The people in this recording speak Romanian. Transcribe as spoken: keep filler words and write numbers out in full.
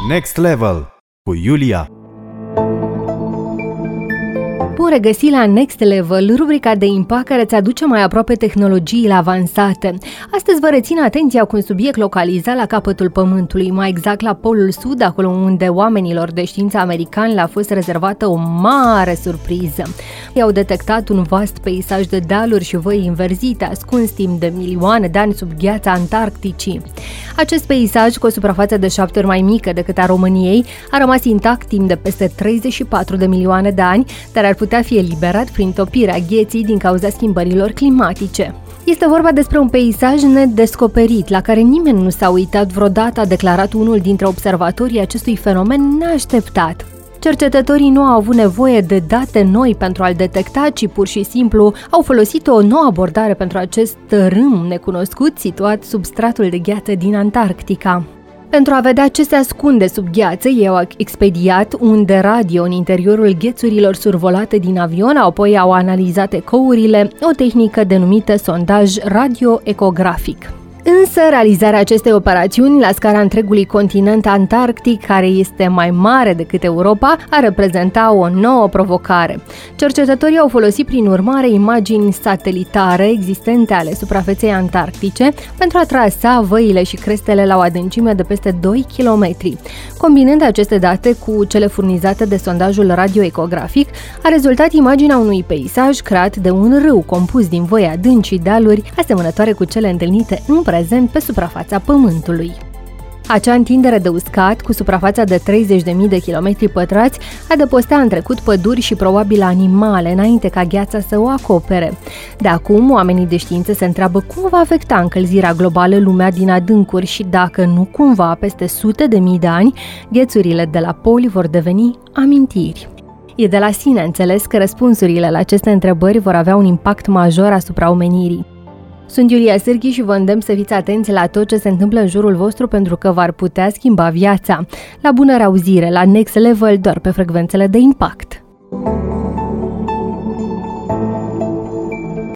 Next Level cu Iulia. Bun regăsit la Next Level, rubrica de impact care îți aduce mai aproape tehnologiile avansate. Astăzi vă rețin atenția cu un subiect localizat la capătul Pământului, mai exact la Polul Sud, acolo unde oamenilor de știință americani le-a fost rezervată o mare surpriză. I-au detectat un vast peisaj de dealuri și văi inverzite, ascuns timp de milioane de ani sub gheața Antarcticii. Acest peisaj, cu o suprafață de șapte ori mai mică decât a României, a rămas intact timp de peste treizeci și patru de milioane de ani, dar ar putea fi eliberat prin topirea gheții din cauza schimbărilor climatice. Este vorba despre un peisaj nedescoperit, la care nimeni nu s-a uitat vreodată, a declarat unul dintre observatorii acestui fenomen neașteptat. Cercetătorii nu au avut nevoie de date noi pentru a-l detecta, ci pur și simplu au folosit o nouă abordare pentru acest râm necunoscut situat sub stratul de gheață din Antarctica. Pentru a vedea ce se ascunde sub gheață, ei au expediat unde radio în interiorul ghețurilor survolate din avion, apoi au analizat ecourile, o tehnică denumită sondaj radioecografic. Însă, realizarea acestei operațiuni la scara întregului continent antarctic, care este mai mare decât Europa, ar reprezenta o nouă provocare. Cercetătorii au folosit prin urmare imagini satelitare existente ale suprafeței antarctice pentru a trasa văile și crestele la o adâncime de peste doi kilometri. Combinând aceste date cu cele furnizate de sondajul radioecografic, a rezultat imaginea unui peisaj creat de un râu compus din văi adânci și dealuri asemănătoare cu cele întâlnite în prezent pe suprafața Pământului. Acea întindere de uscat, cu suprafața de treizeci de mii de kilometri pătrați, adăpostea în trecut păduri și probabil animale, înainte ca gheața să o acopere. De acum, oamenii de știință se întreabă cum va afecta încălzirea globală lumea din adâncuri și dacă nu cumva, peste sute de mii de ani, ghețurile de la poli vor deveni amintiri. E de la sine înțeles că răspunsurile la aceste întrebări vor avea un impact major asupra omenirii. Sunt Iulia Sârghi și vă îndemn să fiți atenți la tot ce se întâmplă în jurul vostru pentru că v-ar putea schimba viața. La bună reauzire, la Next Level, doar pe frecvențele de impact.